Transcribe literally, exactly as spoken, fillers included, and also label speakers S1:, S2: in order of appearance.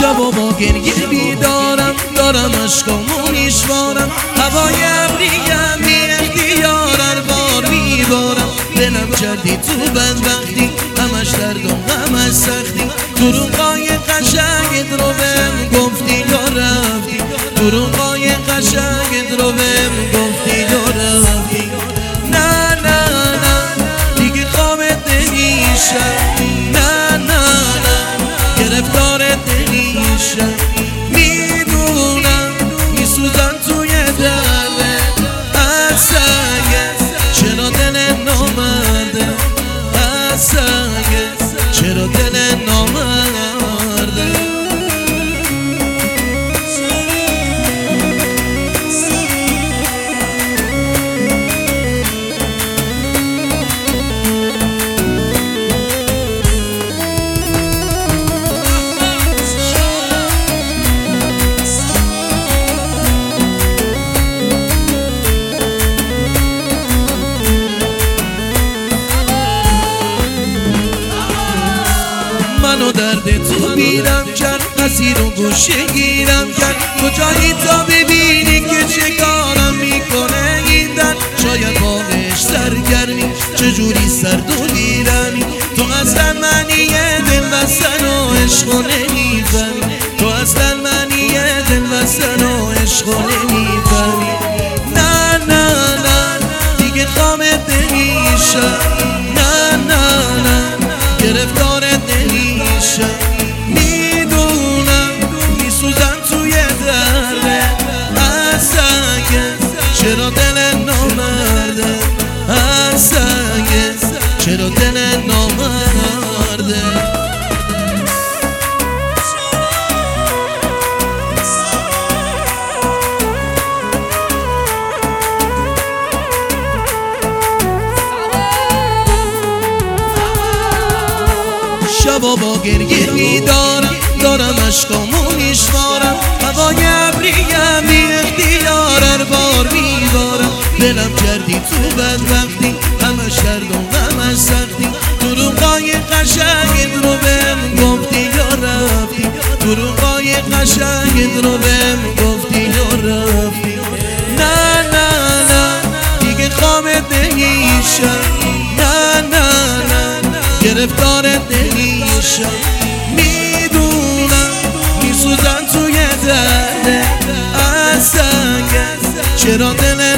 S1: شب و با گریه بیدارم، دارم عشقامو میشوارم، هوای ابریم بی اختیار هر بار میبارم. دلم کردی تو بدبختی، همش درد و همش سختی، دروغای قشنگت رو بهم گفتی یا رفتی، دروغای قشنگت رو بهم گفتی یا رفتی. نه نه نه دیگه خوابت نمیشم، نه نه نه گرفتارت نمیشم، میدونم میسوزم توی دلت از سنگت، چرا دل نامرده از سنگت، چرا دل نامرده. منو درد تو بیرم کرد، اسیر و گوشه گیرم کرد، کجایی تا ببینی که چه کارم میکنه این درد. شاید باقش سرگرمی، چجوری سرد و دیرمی، تو اصلا معنی دل بستن و عشق و نمیفهمی، تو اصلا معنی دل بستن و عشق و نمیفهمی. نه نه نه دیگه خوابت نمیشم، نه نه نه گرفتارت نمیشم، میدونم میسوزم توی درد از سنگت، چرا دل نامرده از سنگت، چرا دل نامرده. شبا با گریه بیدارم، دارم عشقامو میشوارم، هوای ابریم بی اختیار هر بار میبارم. دلم کردی تو بدبختی، همش درد و همش سختی، دروغای قشنگت رو بهم گفتی یا رفتی، دروغای قشنگت رو بهم گفتی یا رفتی. نه نه نه دیگه خوابت نمیشم، نه نه نه گرفتارت نمیشم، میدونم میسوزم توی درد از سنگت، چرا دل